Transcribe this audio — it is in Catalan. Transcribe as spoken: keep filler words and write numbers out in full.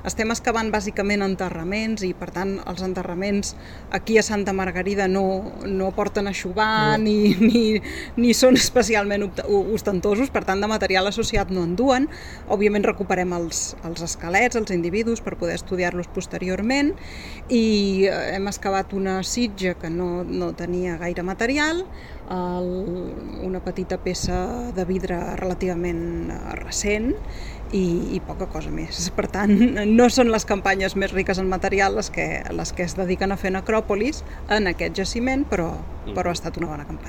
estem excavant bàsicament enterraments i per tant els enterraments aquí a Santa Margarida no, no porten a xovar no. ni, ni, ni són especialment ostentosos, per tant de material associat no en duen. Òbviament recuperem els, els esquelets, els individus per poder estudiar-los posteriorment i hem excavat una sitja que no, no tenia gaire material, el, una petita peça de vidre relativament recent i, i poca cosa més. Per tant, no són les campanyes més riques en material les que, les que es dediquen a fer necròpolis en aquest jaciment, però, però ha estat una bona campanya.